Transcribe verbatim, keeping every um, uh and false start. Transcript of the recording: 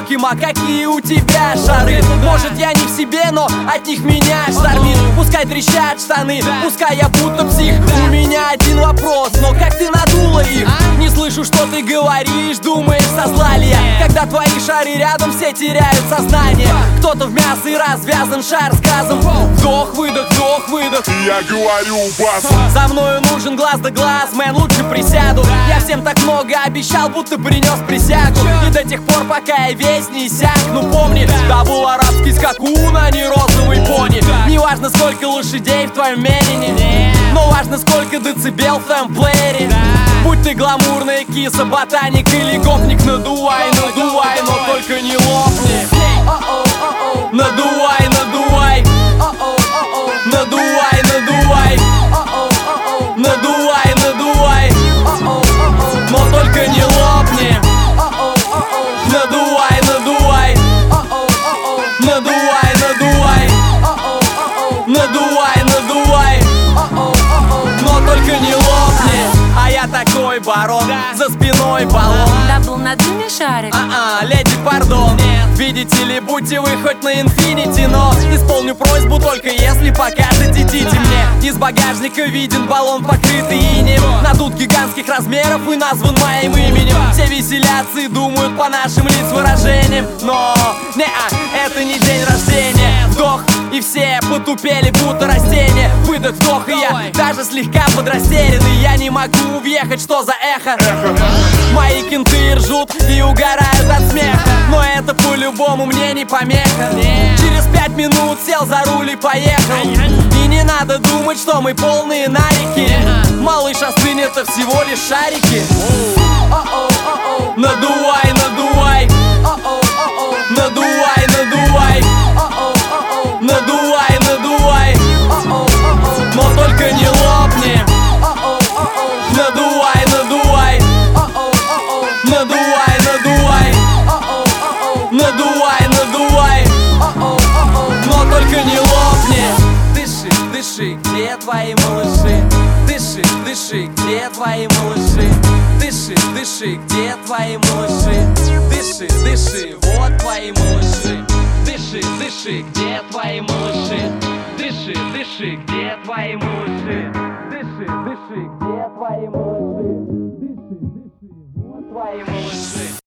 высоким, а какие у тебя шары? Может, я не в себе, но от них меня штормит. Пускай трещат штаны, пускай я будто псих. У меня один вопрос, но как ты надула их? Не слышу, что ты говоришь, думаешь, со зла ли я? Когда твои шары рядом, все теряют сознание. Кто-то в мясо и развязан шар с газом. Вдох, выдох, вдох, выдох. Я говорю басом. За мною нужен глаз да глаз, мэн, лучше присяду. Я всем так много обещал, будто принес присягу. И до тех пор, пока я весь не иссякну. Помни, да был арабский скакун, а не розовый пони. Не важно, сколько лошадей в твоем мерине, но важно, сколько децибел в твоем плеере. Будь ты гламурная киса, ботаник или гопник, надувай, надувай, но только не лопни. Надувай, надувай, надувай, надувай, надувай, надувай, но только не лопни. Надувай, надувай, надувай, надувай, надувай, надувай, но только не лопни. А я такой барон, за спиной баллон. Да был над ними шарик. А-а, леди, пардон. Видите ли, будьте вы хоть на инфинити, но исполню просьбу только если покажете тити мне. Из багажника виден баллон, покрытый инеем, надут гигантских размеров и назван моим именем. Все веселятся и думают по нашим лиц выражениям, но не-а, это не день рождения. Вдох, и все потупели, будто растения. Выдох, вдох, и я даже слегка подрастерянный. Я не могу въехать, что за эхо. Мои кенты ржут и угорают от смеха, но это по-любому мне не помеха. Через пять минут сел за руль и поехал. И не надо думать, что мы полные нарики. Малыш остынет, это всего лишь шарики. Надувай, надувай, надувай, надувай, надувай, надувай, но только не лопни. Надувай, надувай, надувай, надувай, надувай, надувай, но только не лопни. Дыши, дыши, где твои малыши? Дыши, дыши, где твои малыши? Дыши, дыши, где твои малыши? Дыши, дыши, вот твои малыши. Дыши, дыши, где твои малыши? Дыши, дыши, где твои малыши? Дыши, дыши, где твои малыши? Дыши, дыши, вот твои малыши.